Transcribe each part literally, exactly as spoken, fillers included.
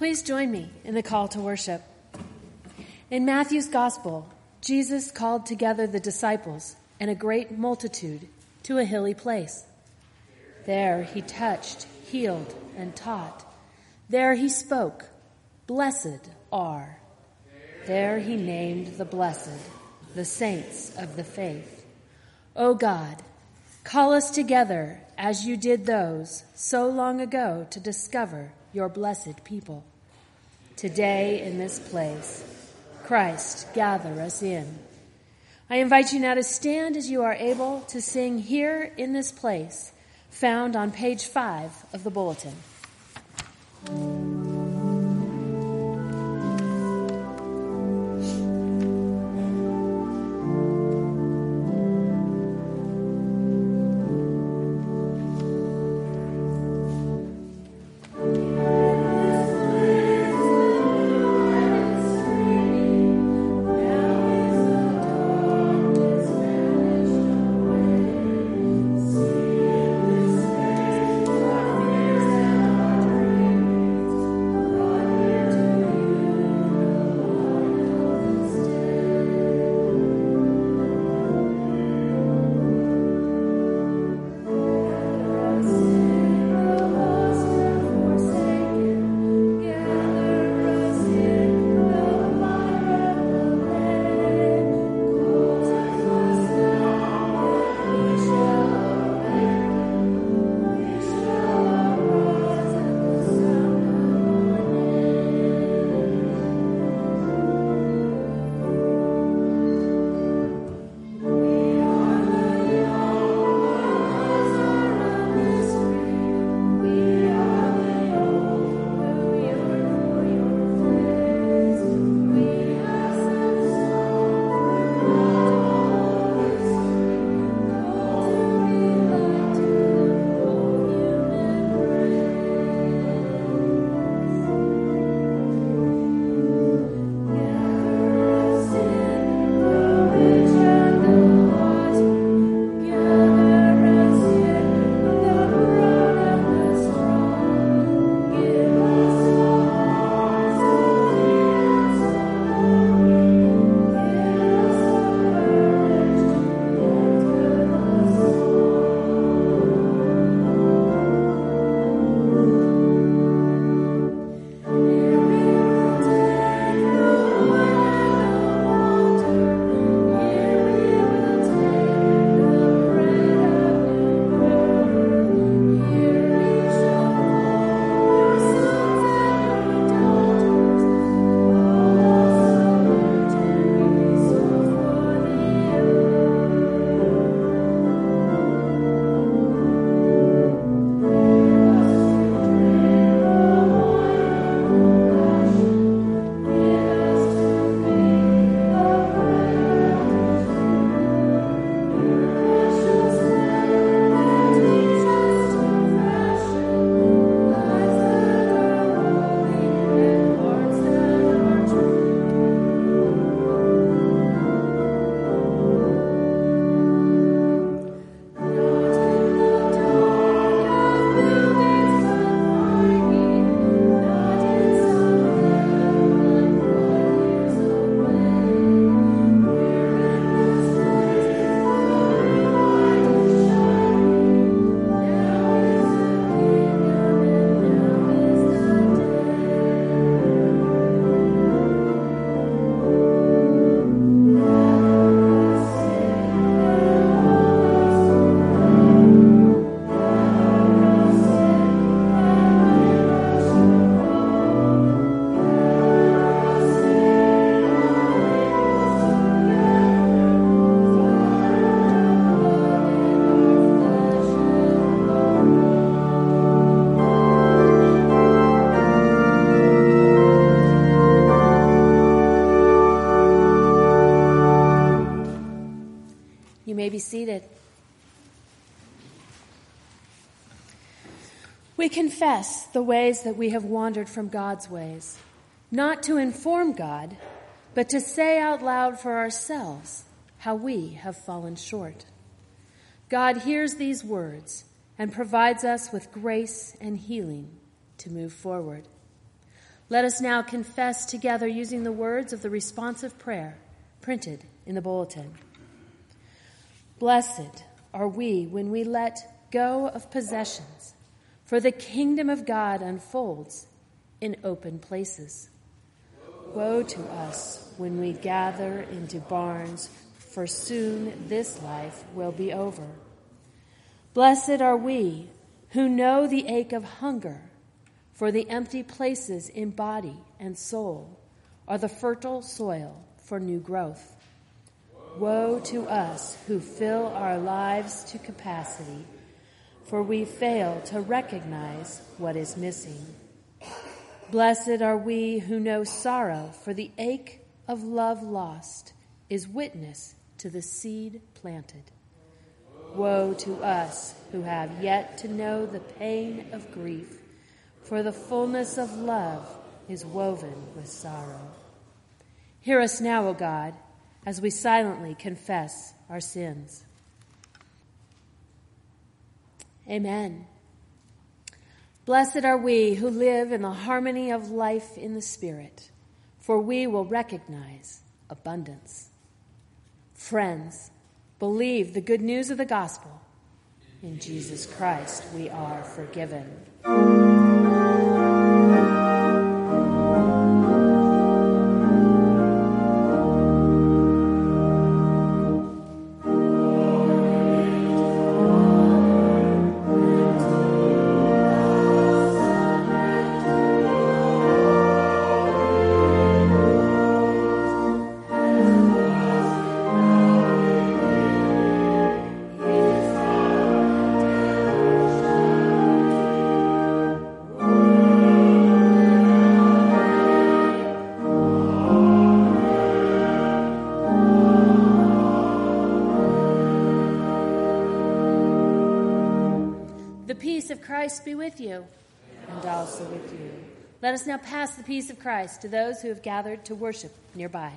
Please join me in the call to worship. In Matthew's Gospel, Jesus called together the disciples and a great multitude to a hilly place. There he touched, healed, and taught. There he spoke, "Blessed are." There he named the blessed, the saints of the faith. O God, call us together as you did those so long ago to discover your blessed people. Today in this place, Christ, gather us in. I invite you now to stand as you are able to sing Here in This Place, found on page five of the bulletin. You may be seated. We confess the ways that we have wandered from God's ways, not to inform God, but to say out loud for ourselves how we have fallen short. God hears these words and provides us with grace and healing to move forward. Let us now confess together using the words of the responsive prayer printed in the bulletin. Blessed are we when we let go of possessions, for the kingdom of God unfolds in open places. Woe to us when we gather into barns, for soon this life will be over. Blessed are we who know the ache of hunger, for the empty places in body and soul are the fertile soil for new growth. Woe to us who fill our lives to capacity, for we fail to recognize what is missing. Blessed are we who know sorrow, for the ache of love lost is witness to the seed planted. Woe to us who have yet to know the pain of grief, for the fullness of love is woven with sorrow. Hear us now, O God, as we silently confess our sins. Amen. Blessed are we who live in the harmony of life in the Spirit, for we will recognize abundance. Friends, believe the good news of the gospel. In Jesus Christ we are forgiven. Christ be with you, and also with you. Let us now pass the peace of Christ to those who have gathered to worship nearby.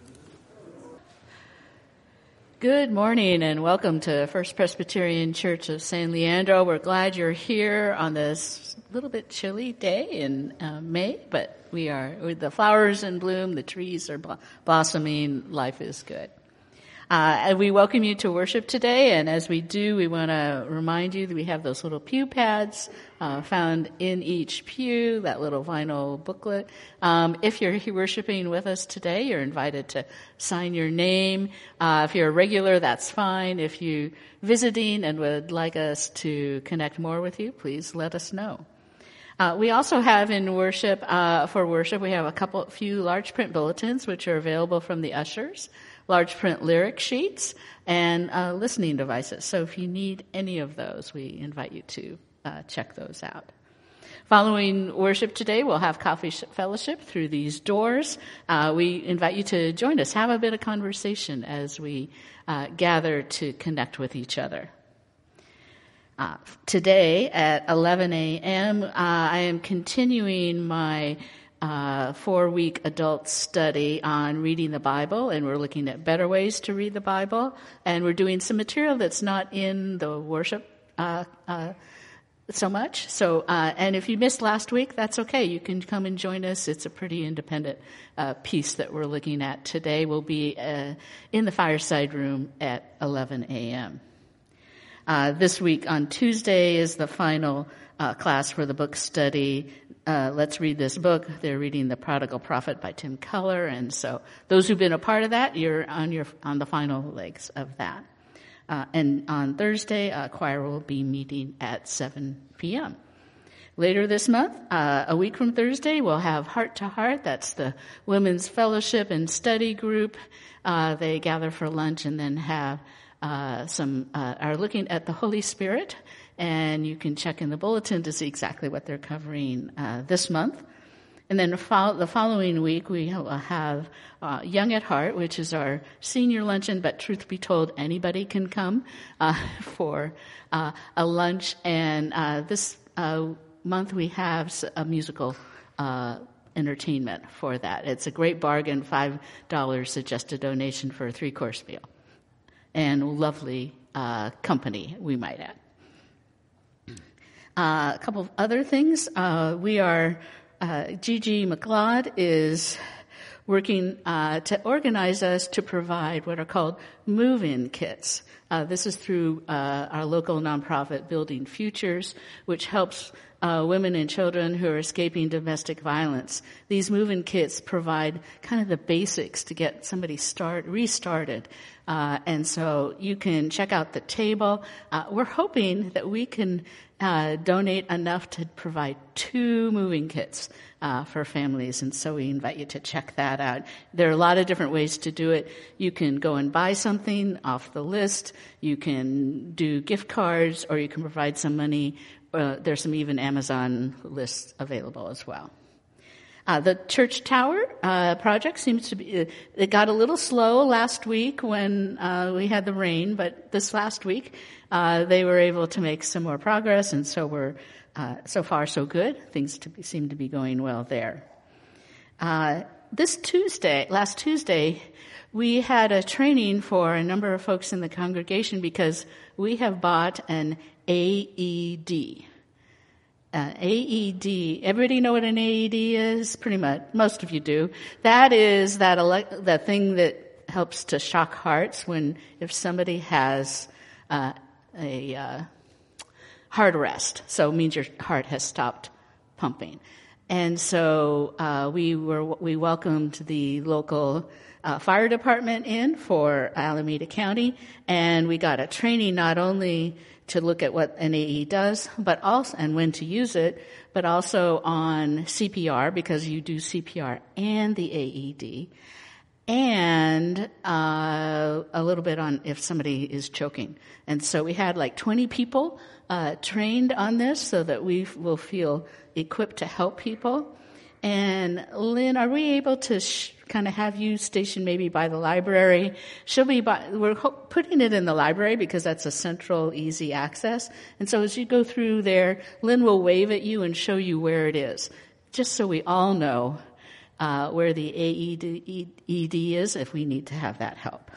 Good morning and welcome to First Presbyterian Church of San Leandro. We're glad you're here on this little bit chilly day in uh, May, but we are, with the flowers in bloom, the trees are bl- blossoming, life is good. Uh, and we welcome you to worship today, and as we do, we want to remind you that we have those little pew pads uh, found in each pew, that little vinyl booklet. Um, if you're here worshiping with us today, you're invited to sign your name. Uh, if you're a regular, that's fine. If you're visiting and would like us to connect more with you, please let us know. Uh, we also have in worship, uh, for worship, we have a couple, few large print bulletins which are available from the ushers, large print lyric sheets, and uh, listening devices. So if you need any of those, we invite you to uh, check those out. Following worship today, we'll have coffee fellowship through these doors. Uh, we invite you to join us, have a bit of conversation as we uh, gather to connect with each other. Uh, today at eleven a.m., uh, I am continuing my uh, four-week adult study on reading the Bible, and we're looking at better ways to read the Bible, and we're doing some material that's not in the worship uh, uh, so much. So, uh, and if you missed last week, that's okay. You can come and join us. It's a pretty independent uh, piece that we're looking at today. We'll be uh, in the fireside room at eleven a.m. Uh, this week on Tuesday is the final uh, class for the book study. Uh, let's read this book. They're reading The Prodigal Prophet by Tim Keller, and so those who've been a part of that, you're on your on the final legs of that. Uh, and on Thursday, uh, choir will be meeting at seven p.m. Later this month, uh, a week from Thursday, we'll have Heart to Heart. That's the women's fellowship and study group. Uh, they gather for lunch and then have Uh, some uh, are looking at the Holy Spirit, and you can check in the bulletin to see exactly what they're covering uh, this month. And then fo- the following week, we have uh, Young at Heart, which is our senior luncheon, but truth be told, anybody can come uh, for uh, a lunch. And uh, this uh, month, we have a musical uh, entertainment for that. It's a great bargain, five dollars suggested donation for a three-course meal. And lovely uh, company, we might add. Uh, a couple of other things. Uh, we are uh, Gigi McLeod is working uh, to organize us to provide what are called move-in kits. Uh, this is through uh, our local nonprofit Building Futures, which helps uh, women and children who are escaping domestic violence. These move-in kits provide kind of the basics to get somebody start restarted. Uh, and so you can check out the table. Uh, we're hoping that we can uh, donate enough to provide two moving kits uh, for families, and so we invite you to check that out. There are a lot of different ways to do it. You can go and buy something off the list. You can do gift cards, or you can provide some money. Uh, there's some even Amazon lists available as well. Uh, the church tower uh, project seems to be, uh, it got a little slow last week when uh, we had the rain, but this last week uh, they were able to make some more progress, and so we're uh, so far so good. Things to be, seem to be going well there. Uh, this Tuesday, last Tuesday, we had a training for a number of folks in the congregation because we have bought an A E D. Uh, A E D. Everybody know what an A E D is? Pretty much. Most of you do. That is that ele- that thing that helps to shock hearts when if somebody has uh, a uh, heart arrest. So it means your heart has stopped pumping. And so uh, we were we welcomed the local uh, fire department in for Alameda County, and we got a training not only to look at what an A E D does, but also, and when to use it, but also on C P R, because you do C P R and the A E D, and uh, a little bit on if somebody is choking. And so we had like twenty people uh, trained on this so that we will feel equipped to help people. And Lynn, are we able to sh- kind of have you stationed maybe by the library? Should we buy, we're ho- putting it in the library because that's a central, easy access. And so as you go through there, Lynn will wave at you and show you where it is, just so we all know uh, where the A E D is if we need to have that help.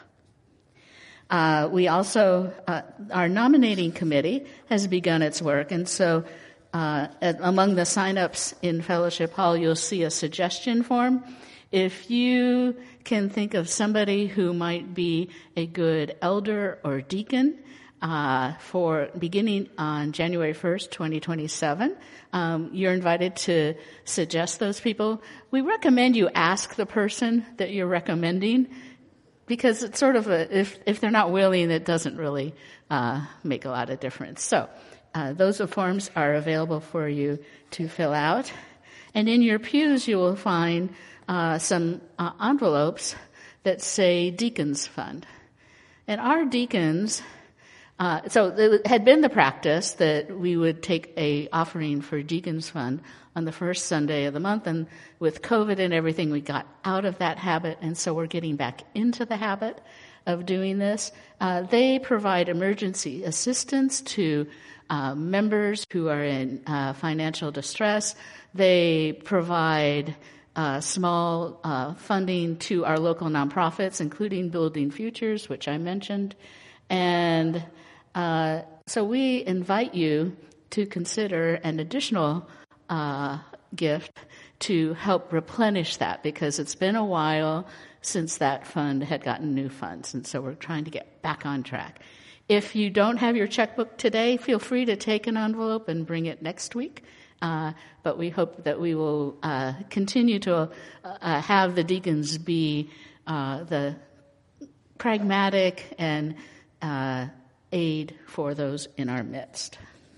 Uh, we also, uh, our nominating committee has begun its work, and so Uh, among the sign-ups in Fellowship Hall, you'll see a suggestion form. If you can think of somebody who might be a good elder or deacon uh, for beginning on January first, twenty twenty-seven, um, you're invited to suggest those people. We recommend you ask the person that you're recommending, because it's sort of a, if, if they're not willing, it doesn't really uh, make a lot of difference. So Uh, those forms are available for you to fill out. And in your pews, you will find uh, some uh, envelopes that say Deacons Fund. And our deacons, uh, so it had been the practice that we would take a offering for Deacons Fund on the first Sunday of the month. And with COVID and everything, we got out of that habit. And so we're getting back into the habit of doing this. Uh, they provide emergency assistance to Uh, members who are in uh, financial distress. They provide uh, small uh, funding to our local nonprofits, including Building Futures, which I mentioned. And uh, so we invite you to consider an additional uh, gift to help replenish that, because it's been a while since that fund had gotten new funds, and so we're trying to get back on track. If you don't have your checkbook today, feel free to take an envelope and bring it next week. Uh, but we hope that we will uh, continue to uh, have the deacons be uh, the pragmatic and uh, aid for those in our midst.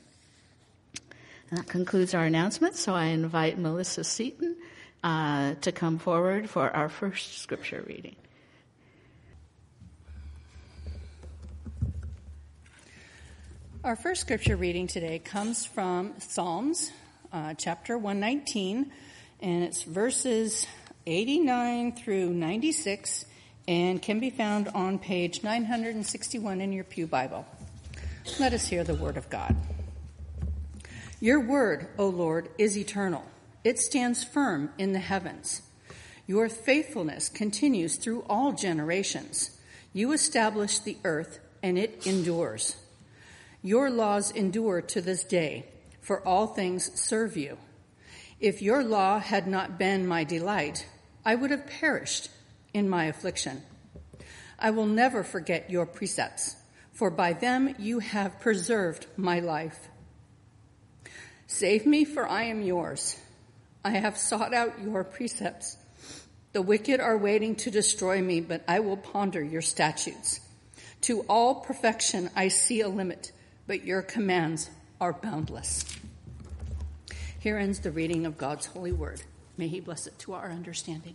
And that concludes our announcements, so I invite Melissa Seaton uh, to come forward for our first scripture reading. Our first scripture reading today comes from Psalms, uh, chapter one nineteen, and it's verses eighty-nine through ninety-six, and can be found on page nine sixty-one in your pew Bible. Let us hear the word of God. Your word, O Lord, is eternal. It stands firm in the heavens. Your faithfulness continues through all generations. You established the earth, and it endures. Your laws endure to this day, for all things serve you. If your law had not been my delight, I would have perished in my affliction. I will never forget your precepts, for by them you have preserved my life. Save me, for I am yours. I have sought out your precepts. The wicked are waiting to destroy me, but I will ponder your statutes. To all perfection I see a limit, but your commands are boundless. Here ends the reading of God's holy word. May he bless it to our understanding.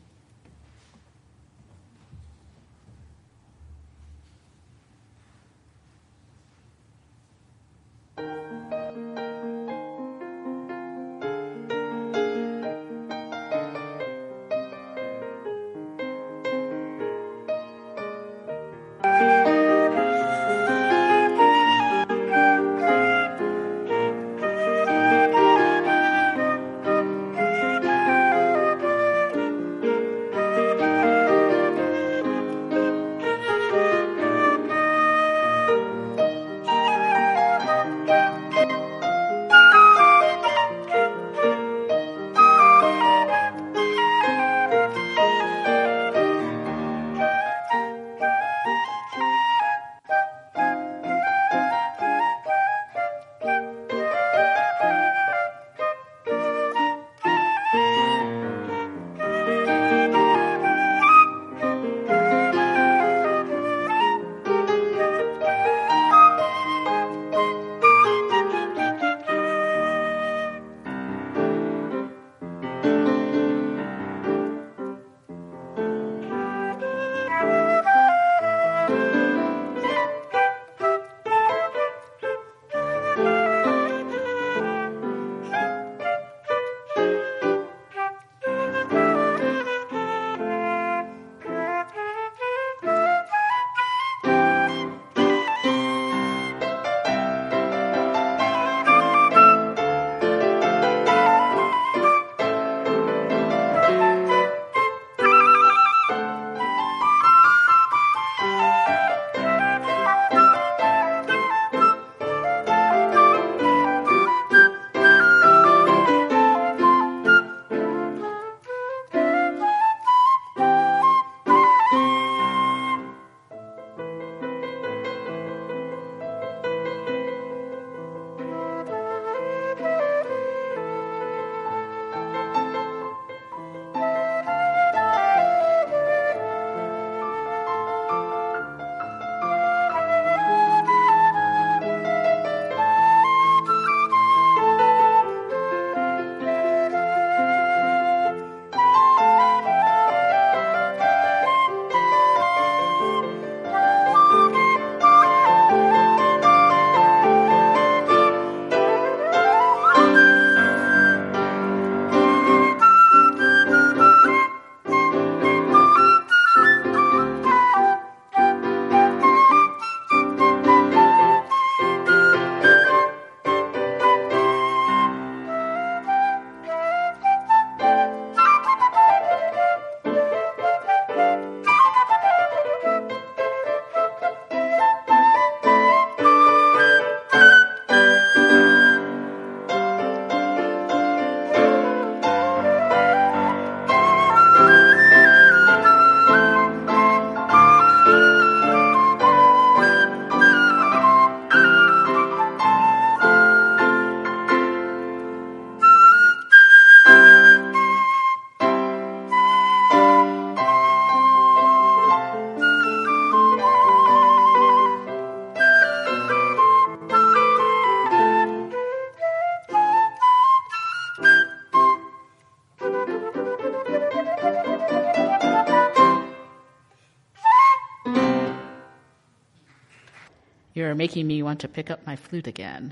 You're making me want to pick up my flute again.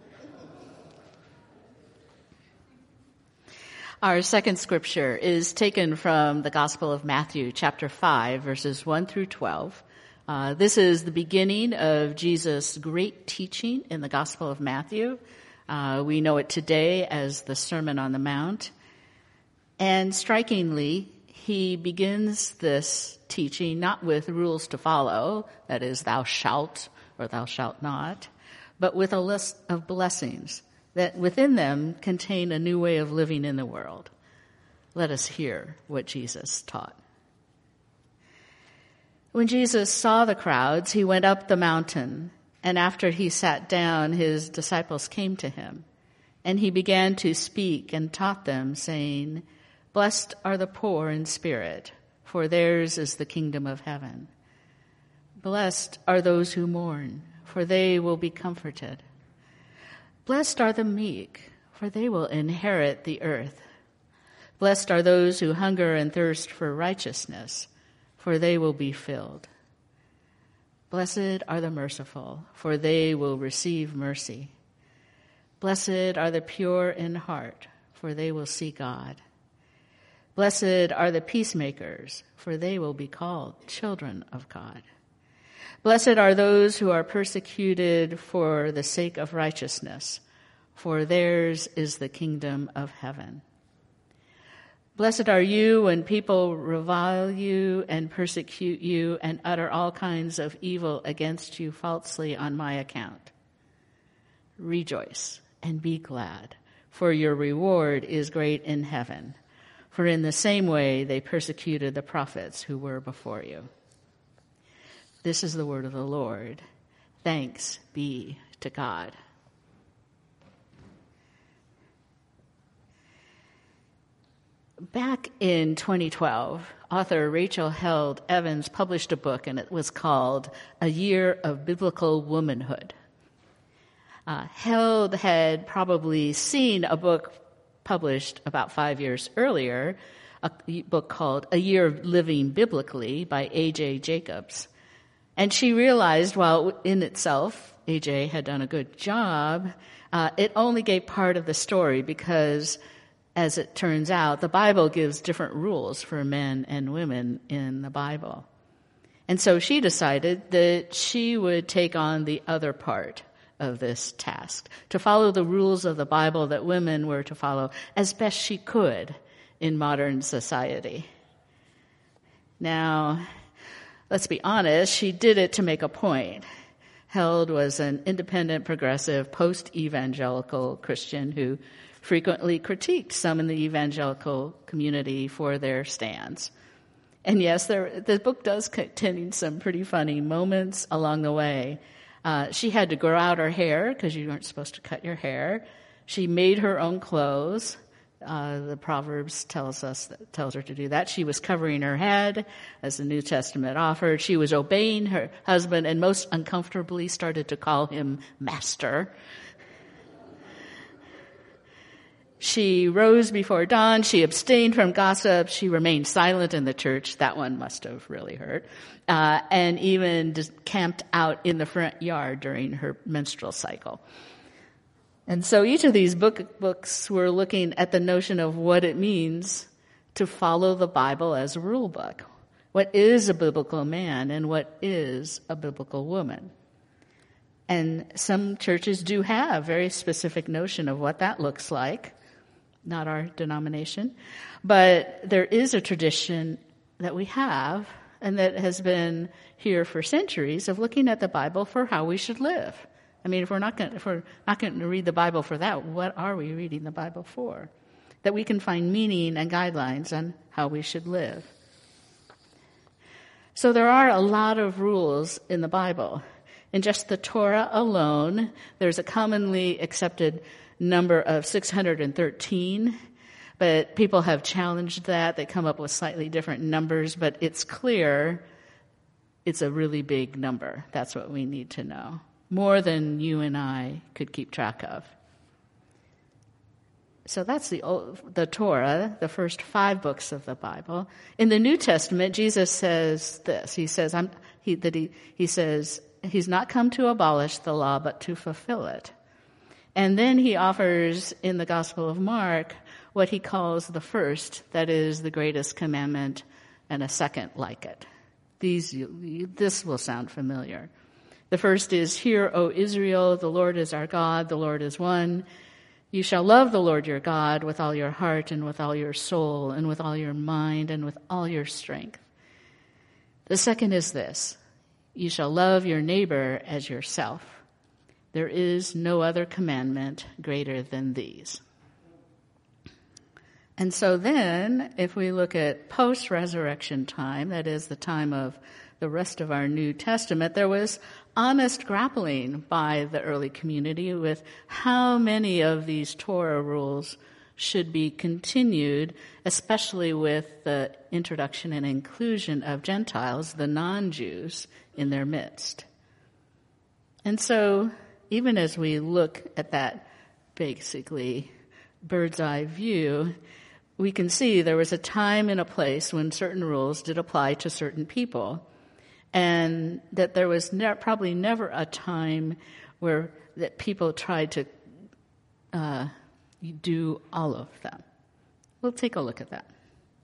Our second scripture is taken from the Gospel of Matthew, chapter five, verses one through twelve. Uh, this is the beginning of Jesus' great teaching in the Gospel of Matthew. Uh, we know it today as the Sermon on the Mount. And strikingly, he begins this teaching not with rules to follow, that is, thou shalt or thou shalt not, but with a list of blessings that within them contain a new way of living in the world. Let us hear what Jesus taught. When Jesus saw the crowds, he went up the mountain, and after he sat down, his disciples came to him, and he began to speak and taught them, saying, "Blessed are the poor in spirit, for theirs is the kingdom of heaven. Blessed are those who mourn, for they will be comforted. Blessed are the meek, for they will inherit the earth. Blessed are those who hunger and thirst for righteousness, for they will be filled. Blessed are the merciful, for they will receive mercy. Blessed are the pure in heart, for they will see God. Blessed are the peacemakers, for they will be called children of God. Blessed are those who are persecuted for the sake of righteousness, for theirs is the kingdom of heaven. Blessed are you when people revile you and persecute you and utter all kinds of evil against you falsely on my account. Rejoice and be glad, for your reward is great in heaven. For in the same way they persecuted the prophets who were before you." This is the word of the Lord. Thanks be to God. Back in twenty twelve, author Rachel Held Evans published a book, and it was called A Year of Biblical Womanhood. Uh, Held had probably seen a book published about five years earlier, a book called A Year of Living Biblically by A J Jacobs. And she realized, while in itself A J had done a good job, uh, it only gave part of the story because, as it turns out, the Bible gives different rules for men and women in the Bible. And so she decided that she would take on the other part of this task, to follow the rules of the Bible that women were to follow as best she could in modern society. Now, let's be honest, she did it to make a point. Held was an independent, progressive, post-evangelical Christian who frequently critiqued some in the evangelical community for their stands. And yes, there, the book does contain some pretty funny moments along the way. Uh, she had to grow out her hair because you weren't supposed to cut your hair. She made her own clothes. Uh, the Proverbs tells us that, tells her to do that. She was covering her head, as the New Testament offered. She was obeying her husband, and most uncomfortably started to call him master. She rose before dawn. She abstained from gossip. She remained silent in the church. That one must have really hurt. Uh, and even just camped out in the front yard during her menstrual cycle. And so each of these book, books were looking at the notion of what it means to follow the Bible as a rule book. What is a biblical man and what is a biblical woman? And some churches do have a very specific notion of what that looks like. Not our denomination. But there is a tradition that we have and that has been here for centuries of looking at the Bible for how we should live. I mean, if we're not going, if we're not going to read the Bible for that, what are we reading the Bible for? That we can find meaning and guidelines on how we should live. So there are a lot of rules in the Bible. In just the Torah alone, there's a commonly accepted number of six hundred thirteen, but people have challenged that. They come up with slightly different numbers, but it's clear it's a really big number. That's what we need to know. More than you and I could keep track of. So that's the the Torah, the first five books of the Bible. In the New Testament, Jesus says this. He says, I'm, he, that he, he says, he's not come to abolish the law, but to fulfill it. And then he offers in the Gospel of Mark what he calls the first, that is the greatest commandment, and a second like it. These, this will sound familiar. The first is, "Hear, O Israel, the Lord is our God, the Lord is one. You shall love the Lord your God with all your heart and with all your soul and with all your mind and with all your strength." The second is this, "You shall love your neighbor as yourself." There is no other commandment greater than these. And so then, if we look at post-resurrection time, that is the time of the rest of our New Testament, there was honest grappling by the early community with how many of these Torah rules should be continued, especially with the introduction and inclusion of Gentiles, the non-Jews, in their midst. And so, even as we look at that basically bird's eye view, we can see there was a time and a place when certain rules did apply to certain people, and that there was ne- probably never a time where that people tried to uh, do all of them. We'll take a look at that.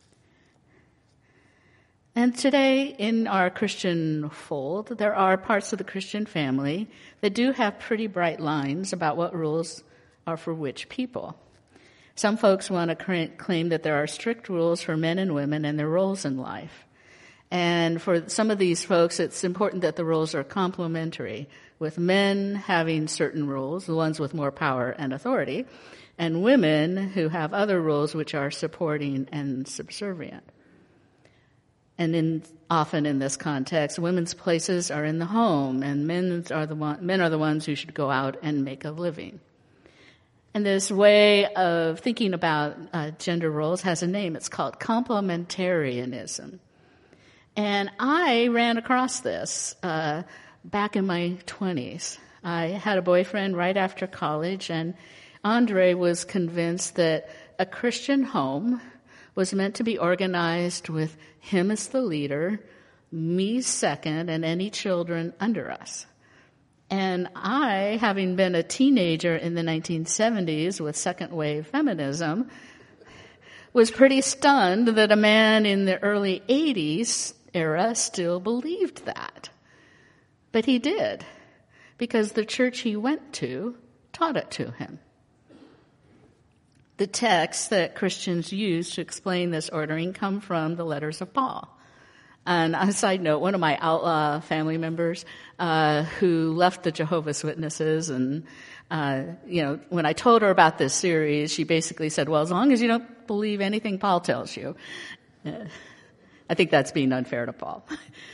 And today in our Christian fold, there are parts of the Christian family that do have pretty bright lines about what rules are for which people. Some folks want to claim that there are strict rules for men and women and their roles in life. And for some of these folks, it's important that the rules are complementary, with men having certain rules, the ones with more power and authority, and women who have other rules which are supporting and subservient. And in, often in this context, women's places are in the home, and men's are the one, men are the ones who should go out and make a living. And this way of thinking about uh, gender roles has a name. It's called complementarianism. And I ran across this uh, back in my twenties. I had a boyfriend right after college, and Andre was convinced that a Christian home was meant to be organized with him as the leader, me second, and any children under us. And I, having been a teenager in the nineteen seventies with second wave feminism, was pretty stunned that a man in the early eighties era still believed that. But he did, because the church he went to taught it to him. The texts that Christians use to explain this ordering come from the letters of Paul. And on a side note, one of my outlaw family members uh who left the Jehovah's Witnesses, and uh you know, when I told her about this series, she basically said, well, as long as you don't believe anything Paul tells you. Uh, I think that's being unfair to Paul.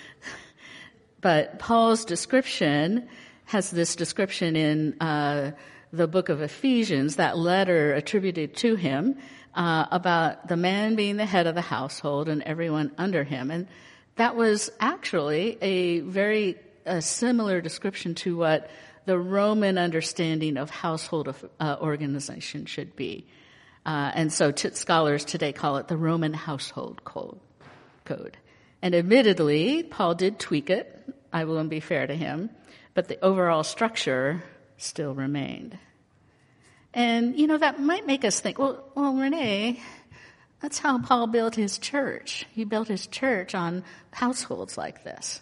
But Paul's description has this description in uh the book of Ephesians, that letter attributed to him, uh about the man being the head of the household and everyone under him. And that was actually a very a similar description to what the Roman understanding of household of, uh, organization should be. Uh, and so t- scholars today call it the Roman household code. code. And admittedly, Paul did tweak it. I will be fair to him. But the overall structure still remained. And, you know, that might make us think, well, well, Renee, that's how Paul built his church. He built his church on households like this.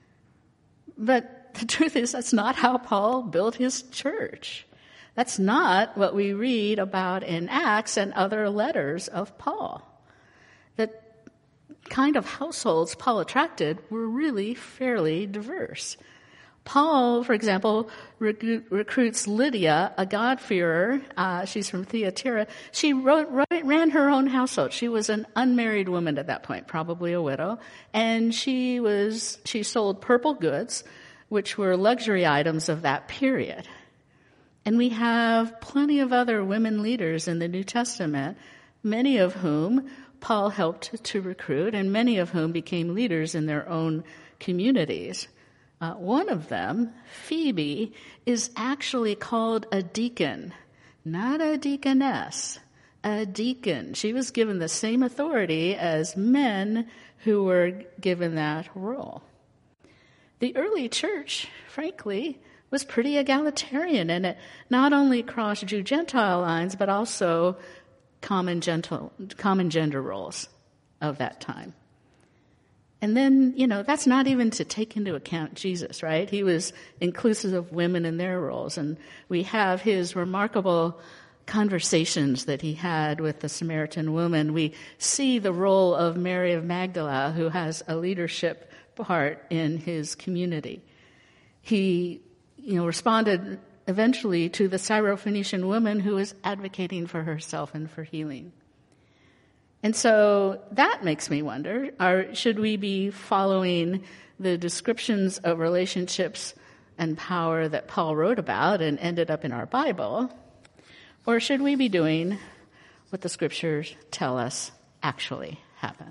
But the truth is, that's not how Paul built his church. That's not what we read about in Acts and other letters of Paul. The kind of households Paul attracted were really fairly diverse. Paul, for example, recru- recruits Lydia, a God-fearer. Uh, she's from Thyatira. She wrote, wrote, ran her own household. She was an unmarried woman at that point, probably a widow. And she was she sold purple goods, which were luxury items of that period. And we have plenty of other women leaders in the New Testament, many of whom Paul helped to recruit, and many of whom became leaders in their own communities. Uh, one of them, Phoebe, is actually called a deacon, not a deaconess, a deacon. She was given the same authority as men who were given that role. The early church, frankly, was pretty egalitarian, and it not only crossed Jew-Gentile lines, but also common, gentle, common gender roles of that time. And then, you know, that's not even to take into account Jesus, right? He was inclusive of women in their roles. And we have his remarkable conversations that he had with the Samaritan woman. We see the role of Mary of Magdala, who has a leadership part in his community. He, you know, responded eventually to the Syrophoenician woman who was advocating for herself and for healing. And so that makes me wonder, are, should we be following the descriptions of relationships and power that Paul wrote about and ended up in our Bible? Or should we be doing what the scriptures tell us actually happened?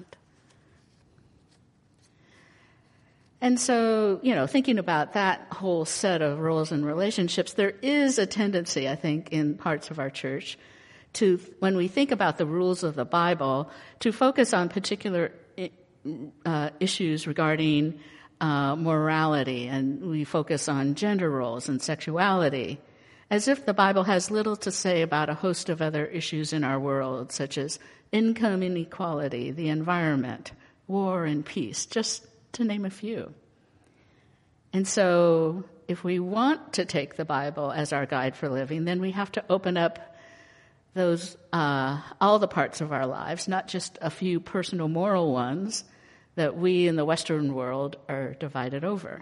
And so, you know, thinking about that whole set of roles and relationships, there is a tendency, I think, in parts of our church to, when we think about the rules of the Bible, to focus on particular uh, issues regarding uh, morality, and we focus on gender roles and sexuality, as if the Bible has little to say about a host of other issues in our world, such as income inequality, the environment, war and peace, just to name a few. And so if we want to take the Bible as our guide for living, then we have to open up those, uh, all the parts of our lives, not just a few personal moral ones that we in the Western world are divided over.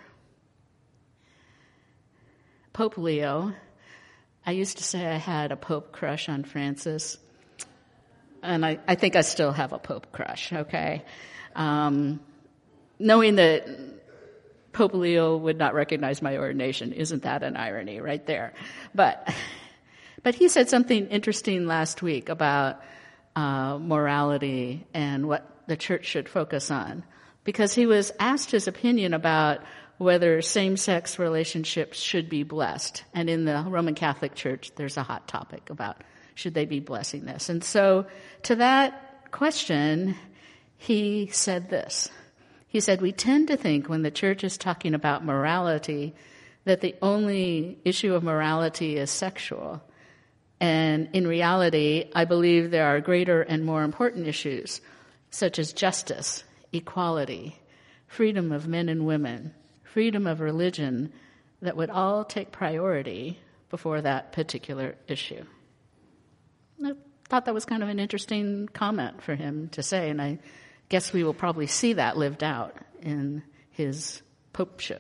Pope Leo, I used to say I had a Pope crush on Francis, and I, I think I still have a Pope crush, okay? Um, knowing that Pope Leo would not recognize my ordination, isn't that an irony right there? But... But he said something interesting last week about uh, morality and what the church should focus on, because he was asked his opinion about whether same-sex relationships should be blessed. And in the Roman Catholic Church, there's a hot topic about should they be blessing this. And so to that question, he said this. He said, we tend to think when the church is talking about morality that the only issue of morality is sexual. And in reality, I believe there are greater and more important issues, such as justice, equality, freedom of men and women, freedom of religion, that would all take priority before that particular issue. I thought that was kind of an interesting comment for him to say, and I guess we will probably see that lived out in his popeship.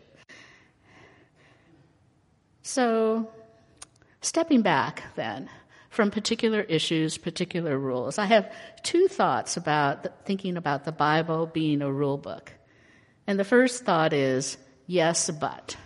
So, stepping back, then, from particular issues, particular rules, I have two thoughts about the, thinking about the Bible being a rule book. And the first thought is, yes, but.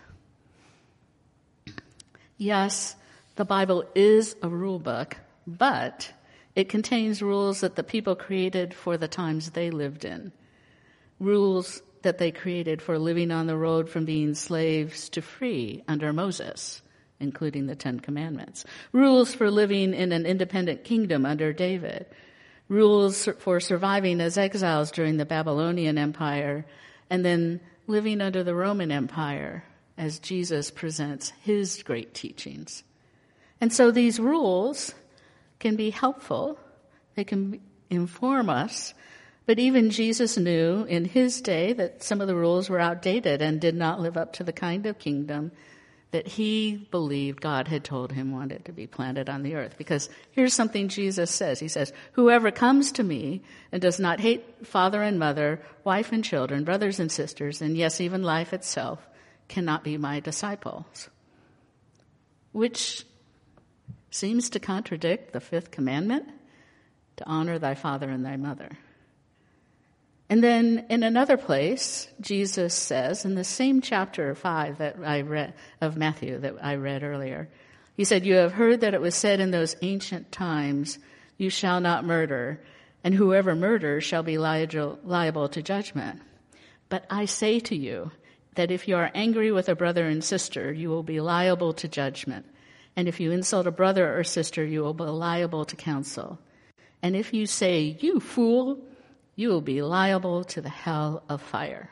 Yes, the Bible is a rule book, but it contains rules that the people created for the times they lived in. Rules that they created for living on the road from being slaves to free under Moses, including the Ten Commandments. Rules for living in an independent kingdom under David. Rules for surviving as exiles during the Babylonian Empire, and then living under the Roman Empire as Jesus presents his great teachings. And so these rules can be helpful. They can inform us. But even Jesus knew in his day that some of the rules were outdated and did not live up to the kind of kingdom that he believed God had told him wanted to be planted on the earth. Because here's something Jesus says. He says, whoever comes to me and does not hate father and mother, wife and children, brothers and sisters, and yes, even life itself, cannot be my disciples. Which seems to contradict the fifth commandment, to honor thy father and thy mother. And then in another place, Jesus says, in the same chapter five that I read of Matthew that I read earlier, he said, you have heard that it was said in those ancient times, you shall not murder, and whoever murders shall be liable to judgment. But I say to you that if you are angry with a brother and sister, you will be liable to judgment. And if you insult a brother or sister, you will be liable to counsel. And if you say, you fool, you will be liable to the hell of fire.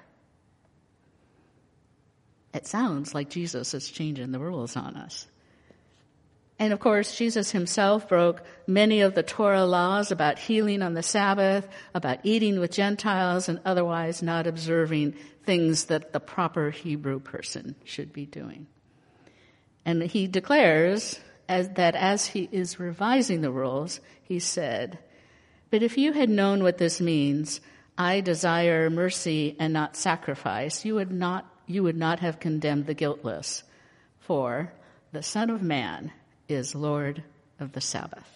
It sounds like Jesus is changing the rules on us. And of course, Jesus himself broke many of the Torah laws about healing on the Sabbath, about eating with Gentiles, and otherwise not observing things that the proper Hebrew person should be doing. And he declares as, that as he is revising the rules, he said, but if you had known what this means, I desire mercy and not sacrifice, you would not, you would not have condemned the guiltless. For the Son of Man is Lord of the Sabbath.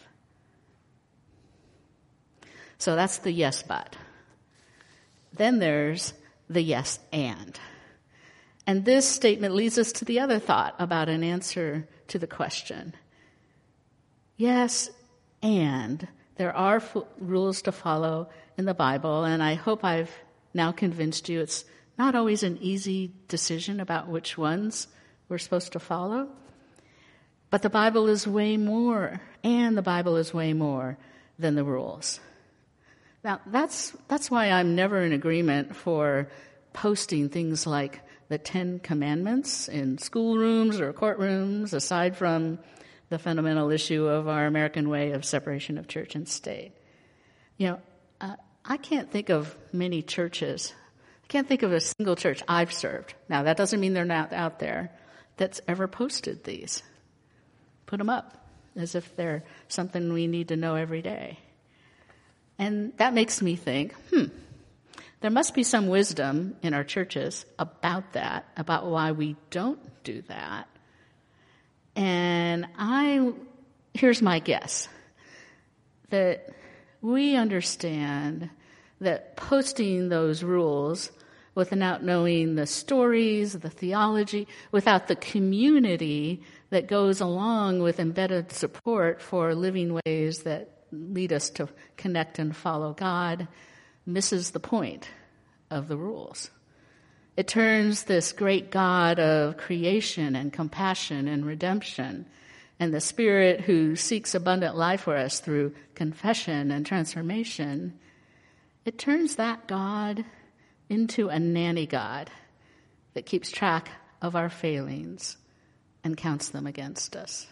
So that's the yes, but. Then there's the yes, and. And this statement leads us to the other thought about an answer to the question. Yes, and there are f- rules to follow in the Bible, and I hope I've now convinced you it's not always an easy decision about which ones we're supposed to follow. But the Bible is way more, and the Bible is way more than the rules. Now, that's that's why I'm never in agreement for posting things like the Ten Commandments in schoolrooms or courtrooms, aside from the fundamental issue of our American way of separation of church and state. You know, uh, I can't think of many churches, I can't think of a single church I've served. Now, that doesn't mean they're not out there, that's ever posted these. Put them up as if they're something we need to know every day. And that makes me think, hmm, there must be some wisdom in our churches about that, about why we don't do that. And I, here's my guess, that we understand that posting those rules without knowing the stories, the theology, without the community that goes along with embedded support for living ways that lead us to connect and follow God, misses the point of the rules. It turns this great God of creation and compassion and redemption and the Spirit who seeks abundant life for us through confession and transformation, it turns that God into a nanny God that keeps track of our failings and counts them against us.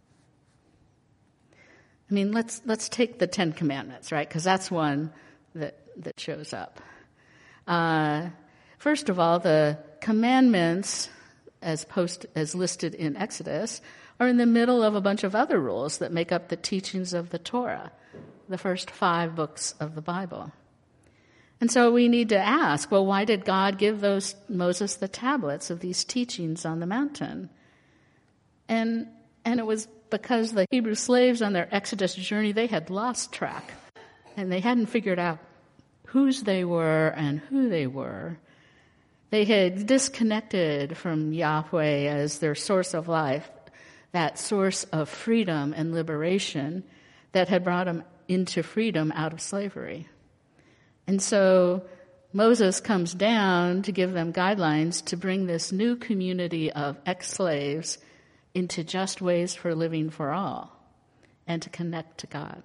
I mean, let's let's take the Ten Commandments, right? Because that's one that, that shows up. Uh, first of all, the commandments, as post as listed in Exodus, are in the middle of a bunch of other rules that make up the teachings of the Torah, the first five books of the Bible. And so we need to ask, well, why did God give those Moses the tablets of these teachings on the mountain? And and it was because the Hebrew slaves on their Exodus journey, they had lost track, and they hadn't figured out whose they were and who they were. They had disconnected from Yahweh as their source of life, that source of freedom and liberation that had brought them into freedom out of slavery. And so Moses comes down to give them guidelines to bring this new community of ex-slaves into just ways for living for all and to connect to God.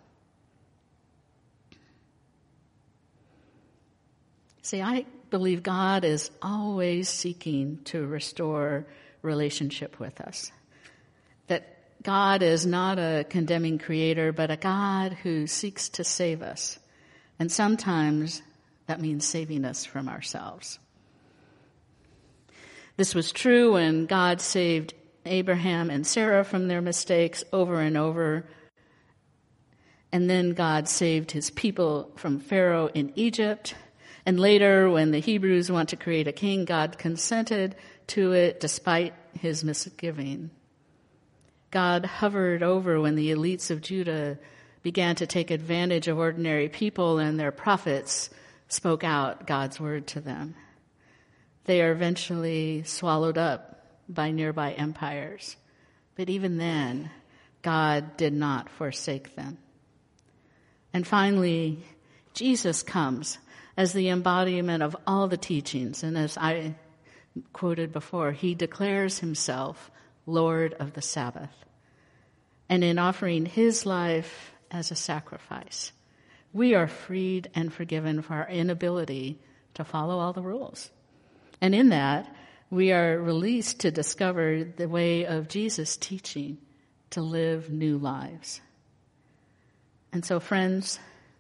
See, I believe God is always seeking to restore relationship with us. That God is not a condemning creator, but a God who seeks to save us. And sometimes that means saving us from ourselves. This was true when God saved Abraham and Sarah from their mistakes over and over. And then God saved his people from Pharaoh in Egypt. And later, when the Hebrews want to create a king, God consented to it despite his misgiving. God hovered over when the elites of Judah began to take advantage of ordinary people, and their prophets spoke out God's word to them. They are eventually swallowed up by nearby empires. But even then, God did not forsake them. And finally, Jesus comes as the embodiment of all the teachings. And as I quoted before, he declares himself Lord of the Sabbath. And in offering his life as a sacrifice, we are freed and forgiven for our inability to follow all the rules. And in that, we are released to discover the way of Jesus' teaching to live new lives. And so, friends,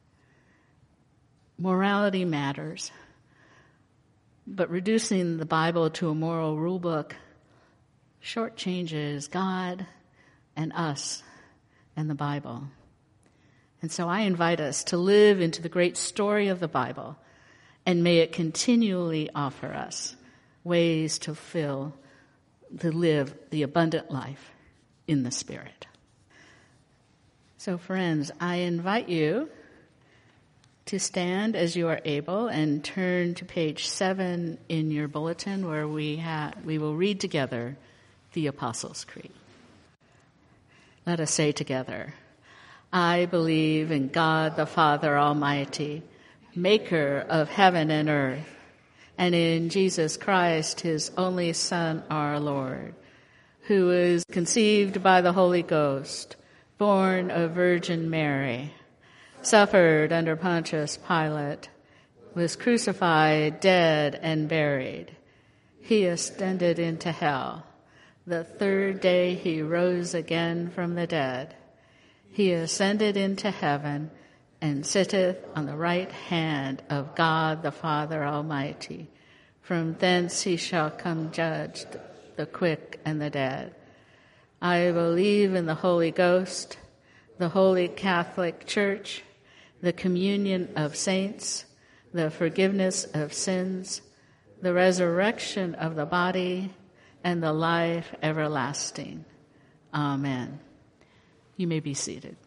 morality matters, but reducing the Bible to a moral rule book shortchanges God and us and the Bible. And so I invite us to live into the great story of the Bible, and may it continually offer us ways to fill, to live the abundant life in the Spirit. So friends, I invite you to stand as you are able and turn to page seven in your bulletin where we ha- we will read together the Apostles' Creed. Let us say together, I believe in God the Father Almighty, maker of heaven and earth, and in Jesus Christ, his only Son, our Lord, who is conceived by the Holy Ghost, born of Virgin Mary, suffered under Pontius Pilate, was crucified, dead, and buried. He ascended into hell. The third day he rose again from the dead. He ascended into heaven and sitteth on the right hand of God the Father Almighty. From thence he shall come judge the quick and the dead. I believe in the Holy Ghost, the Holy Catholic Church, the communion of saints, the forgiveness of sins, the resurrection of the body, and the life everlasting. Amen. You may be seated.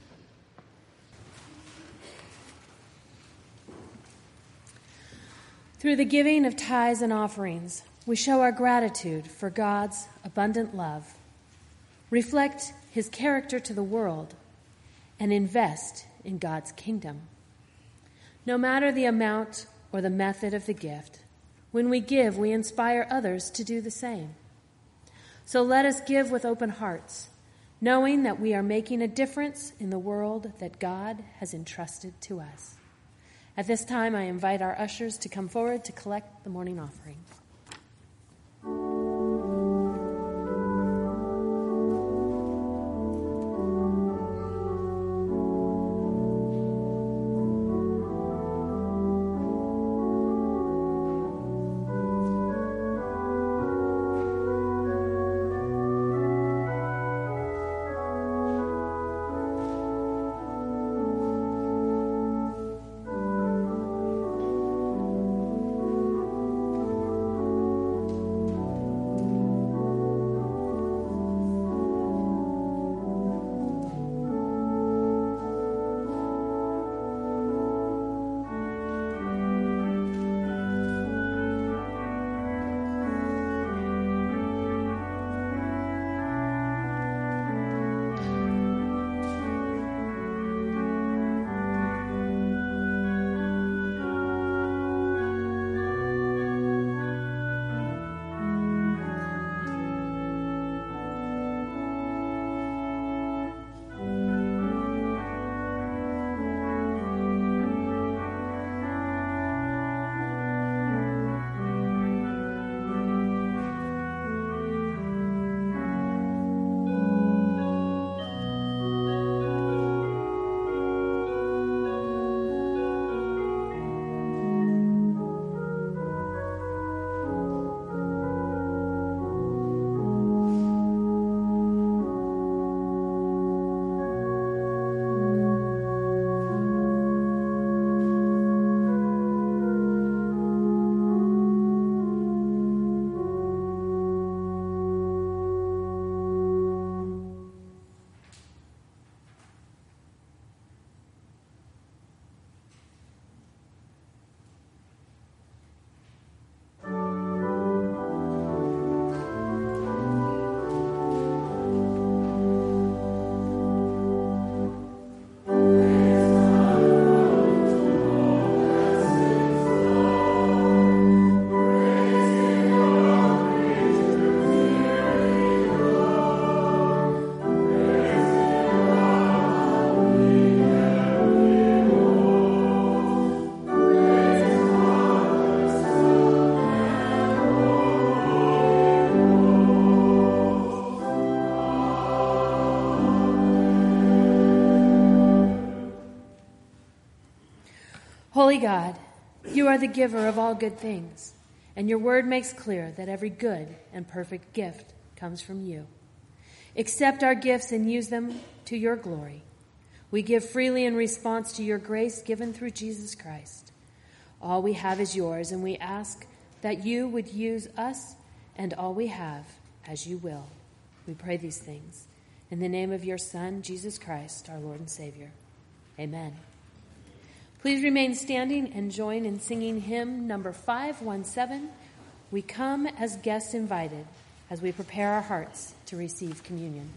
Through the giving of tithes and offerings, we show our gratitude for God's abundant love, reflect his character to the world, and invest in God's kingdom. No matter the amount or the method of the gift, when we give, we inspire others to do the same. So let us give with open hearts, knowing that we are making a difference in the world that God has entrusted to us. At this time, I invite our ushers to come forward to collect the morning offering. Holy God, you are the giver of all good things, and your word makes clear that every good and perfect gift comes from you. Accept our gifts and use them to your glory. We give freely in response to your grace given through Jesus Christ. All we have is yours, and we ask that you would use us and all we have as you will. We pray these things In the name of your Son, Jesus Christ, our Lord and Savior. Amen. Please remain standing and join in singing hymn number five one seven, We Come as Guests Invited, as we prepare our hearts to receive communion.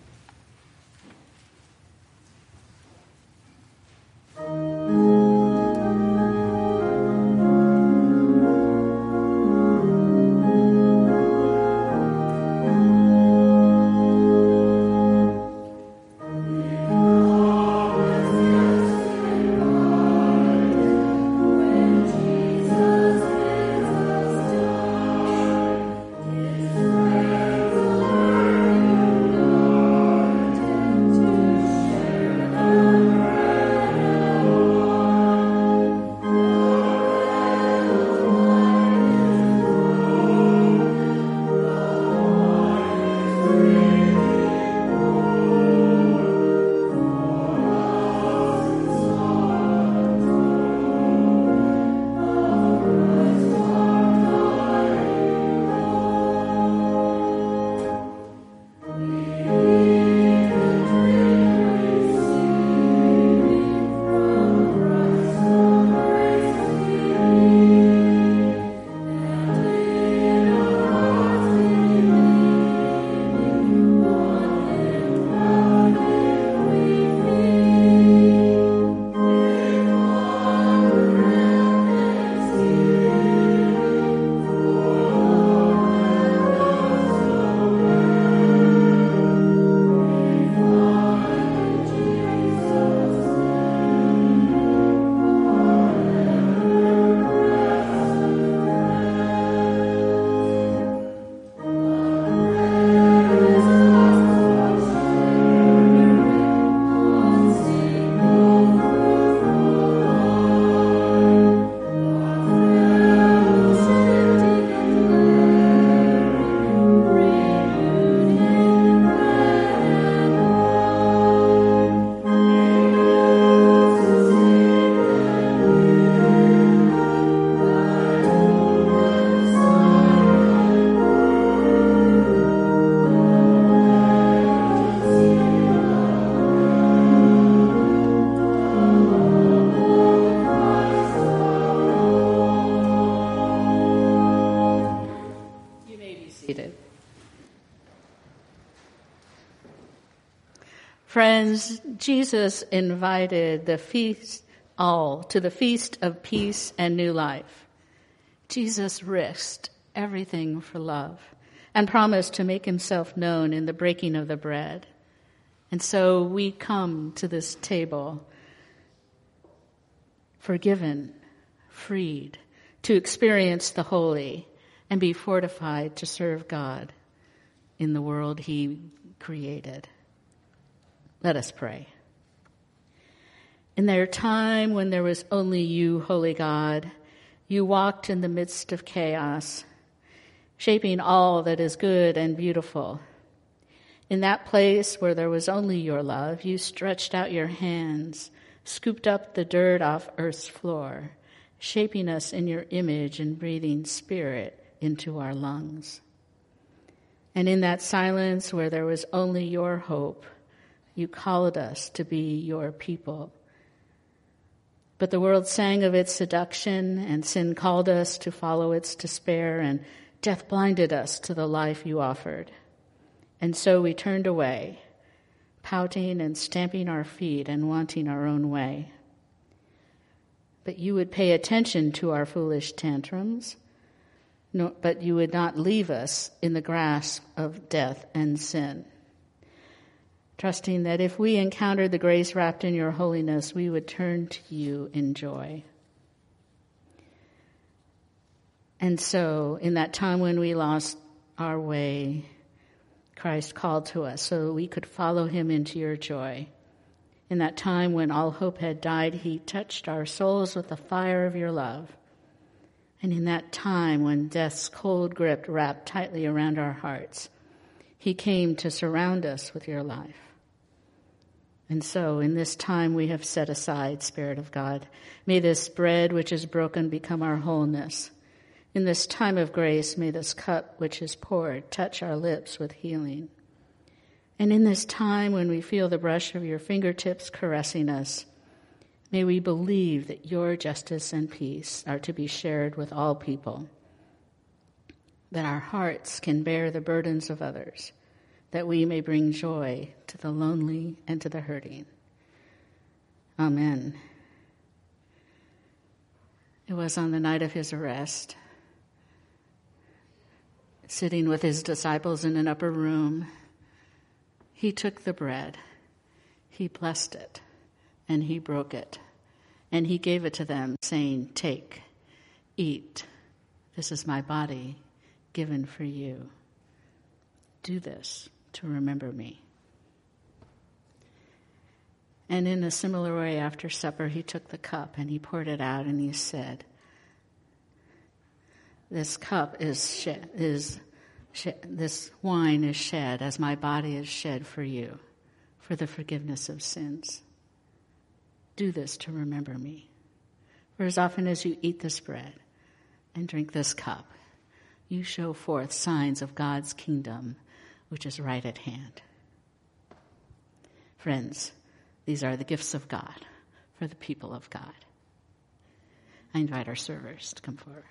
Friends, Jesus invited the feast all to the feast of peace and new life. Jesus risked everything for love and promised to make himself known in the breaking of the bread. And so we come to this table forgiven, freed, to experience the holy and be fortified to serve God in the world he created. Let us pray. In their time when there was only you, holy God, you walked in the midst of chaos, shaping all that is good and beautiful. In that place where there was only your love, you stretched out your hands, scooped up the dirt off earth's floor, shaping us in your image and breathing spirit into our lungs. And in that silence where there was only your hope, you called us to be your people. But the world sang of its seduction, and sin called us to follow its despair, and death blinded us to the life you offered. And so we turned away, pouting and stamping our feet and wanting our own way. But you would pay attention to our foolish tantrums, no, but you would not leave us in the grasp of death and sin. Trusting that if we encountered the grace wrapped in your holiness, we would turn to you in joy. And so, in that time when we lost our way, Christ called to us so we could follow him into your joy. In that time when all hope had died, he touched our souls with the fire of your love. And in that time when death's cold grip wrapped tightly around our hearts, he came to surround us with your life. And so, in this time we have set aside, Spirit of God, may this bread which is broken become our wholeness. In this time of grace, may this cup which is poured touch our lips with healing. And in this time when we feel the brush of your fingertips caressing us, may we believe that your justice and peace are to be shared with all people, that our hearts can bear the burdens of others, that we may bring joy to the lonely and to the hurting. Amen. It was on the night of his arrest, sitting with his disciples in an upper room, he took the bread, he blessed it, and he broke it, and he gave it to them, saying, "Take, eat, this is my body given for you. Do this to remember me." And in a similar way, after supper, he took the cup and he poured it out and he said, "This cup is shed, is shed, this wine is shed as my body is shed for you, for the forgiveness of sins. Do this to remember me. For as often as you eat this bread and drink this cup, you show forth signs of God's kingdom, which is right at hand." Friends, these are the gifts of God for the people of God. I invite our servers to come forward.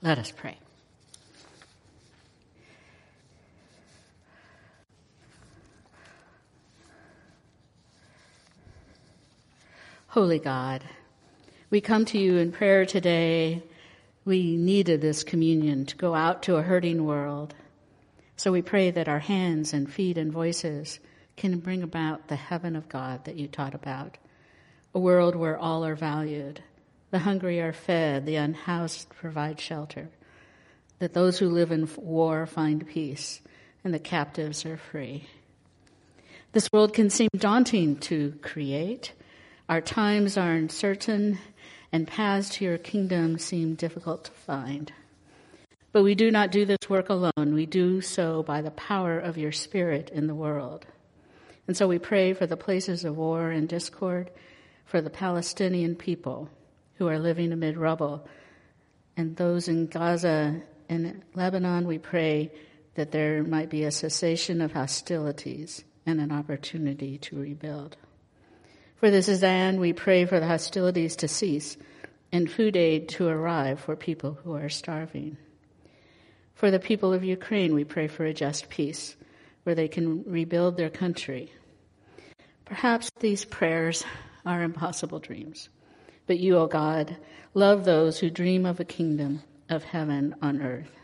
Let us pray. Holy God, we come to you in prayer today. We needed this communion to go out to a hurting world. So we pray that our hands and feet and voices can bring about the heaven of God that you taught about, a world where all are valued, the hungry are fed, the unhoused provide shelter, that those who live in war find peace, and the captives are free. This world can seem daunting to create. Our times are uncertain, and paths to your kingdom seem difficult to find. But we do not do this work alone. We do so by the power of your Spirit in the world. And so we pray for the places of war and discord, for the Palestinian people who are living amid rubble, and those in Gaza and Lebanon. We pray that there might be a cessation of hostilities and an opportunity to rebuild. For the Sudan, we pray for the hostilities to cease and food aid to arrive for people who are starving. For the people of Ukraine, we pray for a just peace where they can rebuild their country. Perhaps these prayers are impossible dreams, but you, O God, love those who dream of a kingdom of heaven on earth.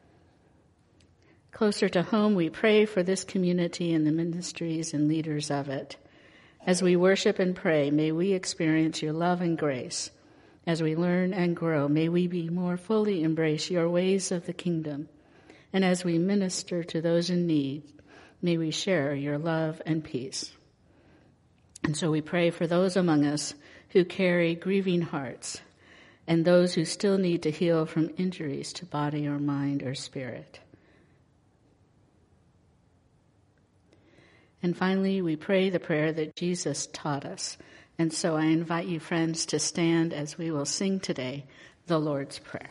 Closer to home, we pray for this community and the ministries and leaders of it. As we worship and pray, may we experience your love and grace. As we learn and grow, may we be more fully embrace your ways of the kingdom. And as we minister to those in need, may we share your love and peace. And so we pray for those among us who carry grieving hearts and those who still need to heal from injuries to body or mind or spirit. And finally, we pray the prayer that Jesus taught us. And so I invite you, friends, to stand as we will sing today the Lord's Prayer.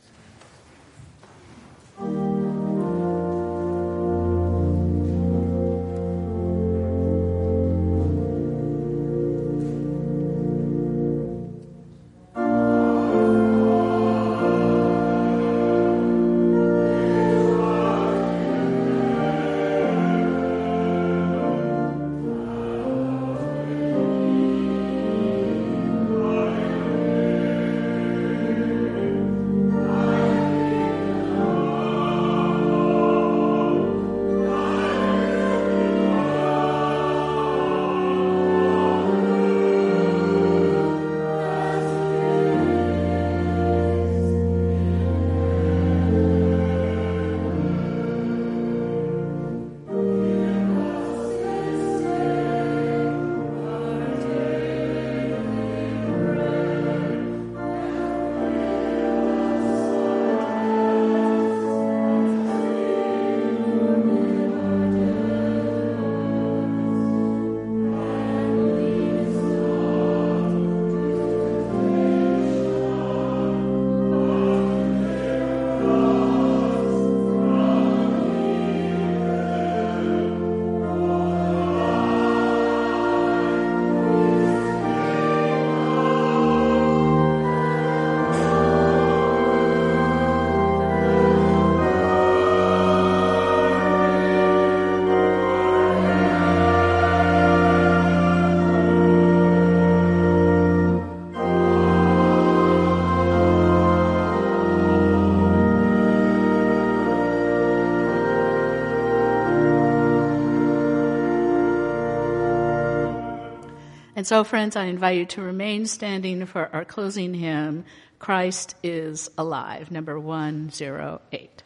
And so, friends, I invite you to remain standing for our closing hymn, Christ is Alive, number one oh eight.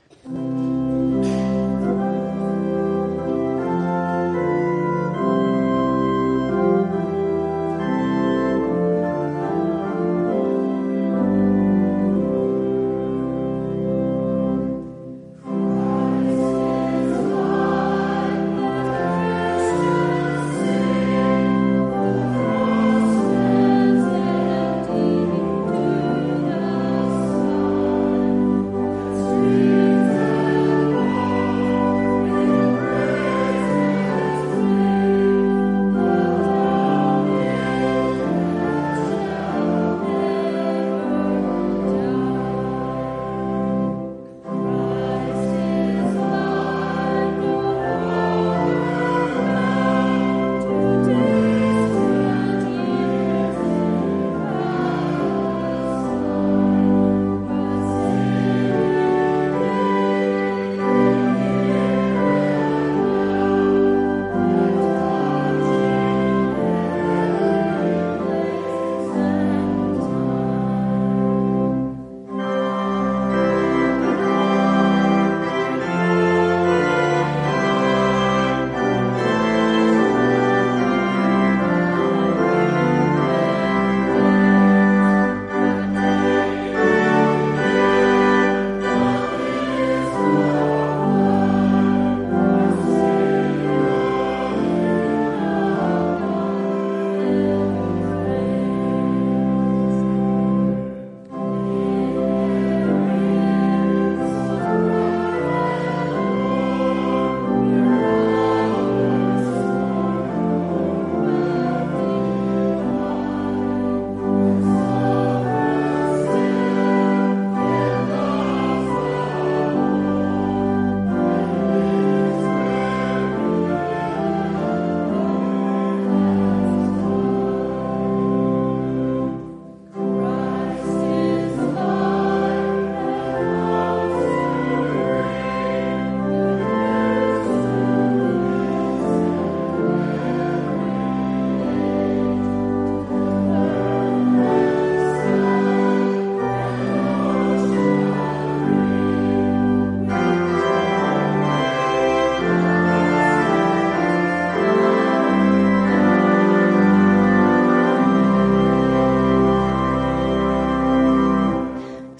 Jesus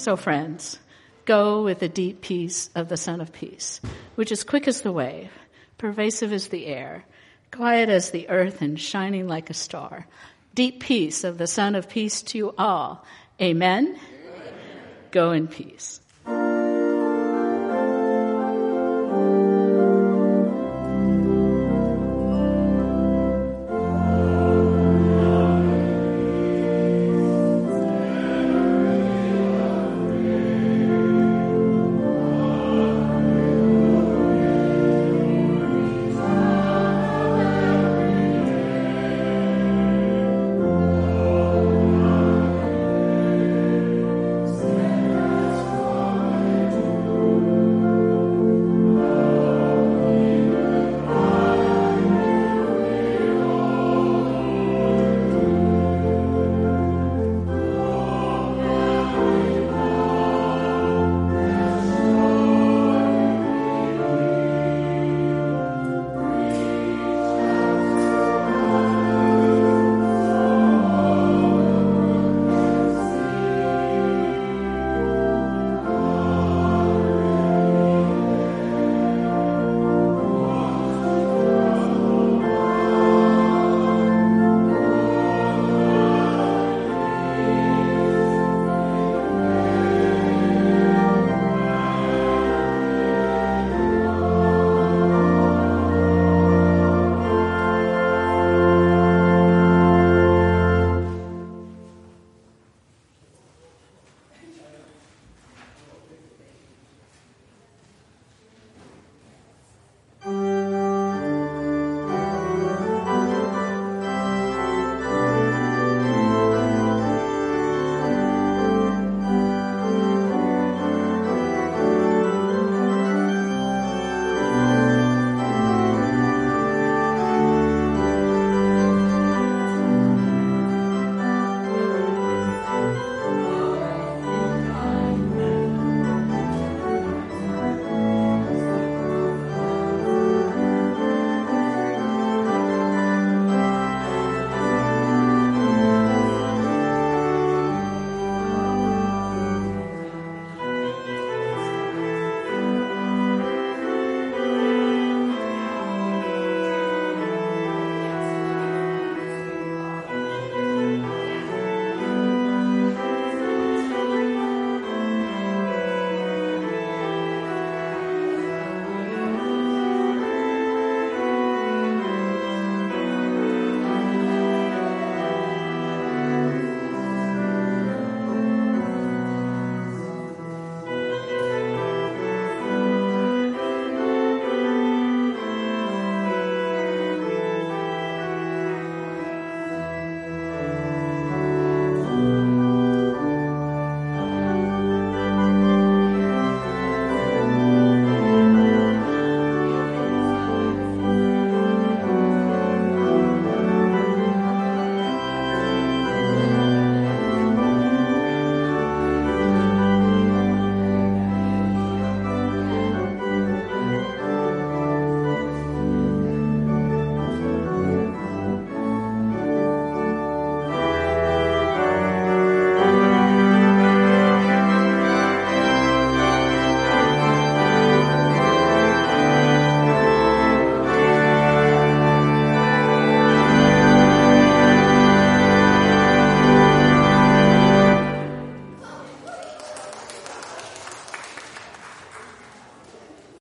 So friends, go with the deep peace of the Son of Peace, which is quick as the wave, pervasive as the air, quiet as the earth, and shining like a star. Deep peace of the Son of Peace to you all. Amen? Amen. Go in peace.